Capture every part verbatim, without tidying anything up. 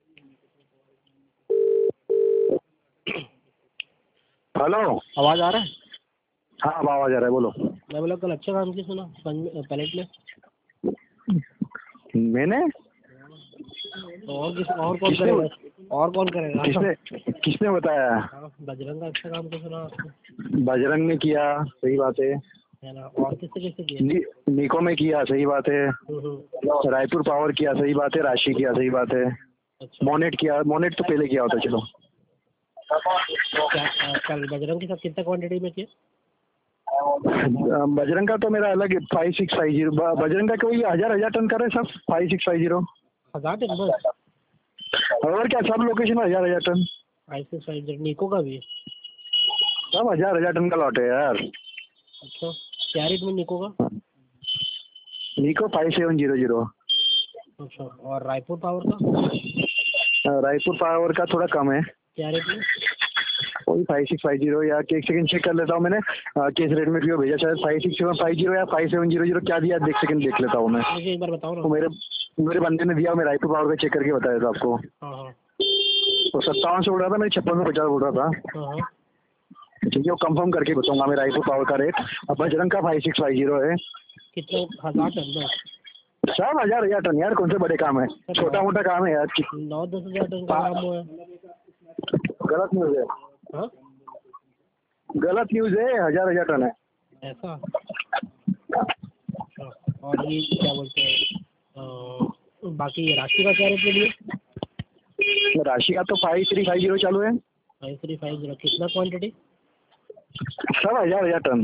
Hello, आवाज़ आ रहा है? हाँ अब आवाज़ आ रहा है, बोलो। मैं बोला कल अच्छा काम किया सुना पैलेट में। मैंने तो और किस और कौन किसने करेगा और कौन करेगा? किसने किसने बताया? हाँ, बजरंग का अच्छा काम तो सुना आपने। बजरंग ने किया, सही बात है। है ना, और किससे किससे किया? नि, निको में किया, सही बात है। हम्म, हम्म। रायपुर पावर किया, सही बात है। राशि किया, सही बात है। अच्छा, मोनेट किया, मोनेट तो पहले किया होता। चलो, क्या आ, कल बजरंग के साथ कितना क्वांटिटी में किया? बजरंग का तो मेरा अलग है, five six five zero. Bajrang का कोई हजार हजार टन कर रहे हैं सब, फाइव सिक्स फाइव जीरो। हजार टन बस? और क्या, सब लोकेशन में हजार हजार ton. Five six five zero निको का भी है? सब हजार हजार टन का लॉट है यार। अच्छा, क्या रेट में निको का? निको फाइव सेवन जीरो जीरो। अच्छा, और रायपुर पावर का? रायपुर पावर का थोड़ा कम है। क्या रेट में? वही फाइव सिक्स फाइव जीरो, या एक सेकंड चेक कर लेता हूँ मैंने आ, किस रेट में क्यों भेजा, शायद five six seven five zero या फाइव सेवन जीरो जीरो क्या दिया, एक सेकंड देख लेता हूँ मैं। मुझे एक बार बताओ ना। तो मेरे मेरे बंदे ने दिया, मैं रायपुर पावर का चेक करके बताया था आपको। हाँ हाँ तो सत्तावन से उड़ रहा था, मैं छप्पन सौ पचास उड़ रहा था। हाँ हाँ। ठीक है, वो कंफर्म करके बताऊंगा मैं रायपुर पावर का रेट। अब बजरंग का फाइव सिक्स फाइव जीरो है। कितना? हजार टन बस? सब हजार हजार टन यार, कौन से बड़े काम है, छोटा मोटा काम है यार। नौ दस हजार टन का काम हुआ है। गलत न्यूज है, हाँ, गलत न्यूज है, हजार हजार टन है। ऐसा? अच्छा, और ये क्या बोलते हैं अ, बाकी राशि का क्या रेट में लिए? राशि का तो फाइव थ्री फाइव जीरो चालू है। फाइव थ्री फाइव जीरो कितना क्वांटिटी? सब हजार हजार टन।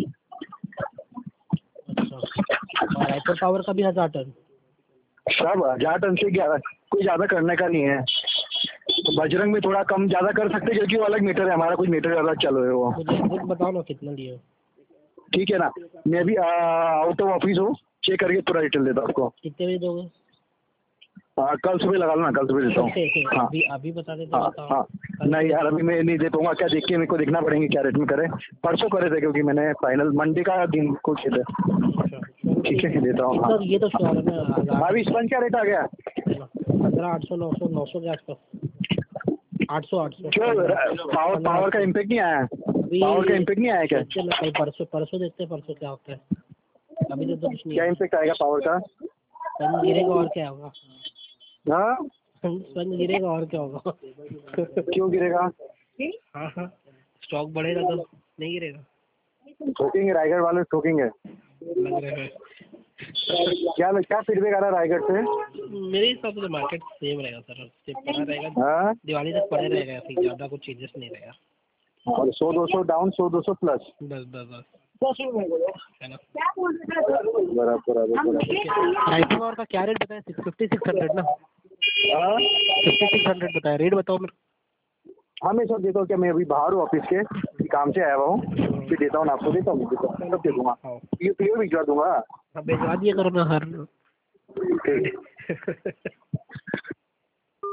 अच्छा, और रायपुर पावर का भी हजार टन? सब हजार टन से क्या, कोई ज्यादा करने का नहीं है। तो बजरंग में थोड़ा कम ज्यादा कर सकते हैं, क्योंकि वो अलग मीटर है, हमारा कुछ मीटर अलग चालू है वो। मुझे एग्जैक्ट बताओ ना कितना लिए? ठीक है ना, मैं भी आउट ऑफ ऑफिस हूँ, चेक करके पूरा डिटेल देता हूँ आपको। कितने बजे दोगे? हाँ, कल सुबह लगा लो ना, कल सुबह देता हूँ। हाँ अभी अभी बता देते हाँ बताओ। हाँ, नहीं यार अभी मैं नहीं दे पाऊंगा, क्या देख के मेरे को देखना पड़ेंगे क्या रेट में करे। परसों करे थे, क्योंकि मैंने फाइनल मंडे का दिन को थे। अच्छा, चलो ठीक ठीक है, देता हूँ। हाँ, है। ये तो श्योर है ना, हजार अभी स्पंज क्या रेट आ गया? है ना, पंद्रह आठ सौ नौ सौ नौ सौ के आसपास। आठ सौ आठ सौ क्यों, पावर पावर का इम्पेक्ट नहीं आया? पावर का इम्पेक्ट नहीं आया क्या? देखते ना, कल परसों परसों देखते हैं परसों क्या होता है। अभी तो, तो कुछ नहीं क्या है। इम्पेक्ट आएगा पावर का? स्पंज गिरेगा और क्या होगा? हाँ, स्पंज गिरेगा और क्या होगा? क्यों गिरेगा? हाँ हाँ, स्टॉक बढ़ेगा तो नहीं गिरेगा। ठोकेंगे, रायगढ़ वाले ठोकेंगे। लग रहा है। क्या क्या फीडबैक आ रहा है रायगढ़ से? मेरे हिसाब से तो मार्केट सेम रहेगा सर, सेम पड़ा रहेगा। हाँ, दिवाली तक पड़े रहेगा, ऐसे ज़्यादा कुछ चेंजेस नहीं रहेगा। और सौ दो सौ डाउन, सौ दो सौ प्लस। बस बस बस, है ना। बराबर बराबर बराबर। राइटिंग और का क्या रेट बताया? सिक्स फिफ्टी सिक्स हंड्रेड ना? हाँ फिफ्टी सिक्स हंड्रेड बताया, रेट बताओ मेरे। हाँ, मैं सब देता हूँ, क्या मैं अभी बाहर हूँ ऑफिस के, काम से आया हुआ हूँ, फिर देता हूँ ना आपको, देता हूँ देता हूँ, सब दे दूंगा। हाँ ये पीओ भिजवा दूंगा। हाँ, भिजवा दिया करो ना हर। ठीक।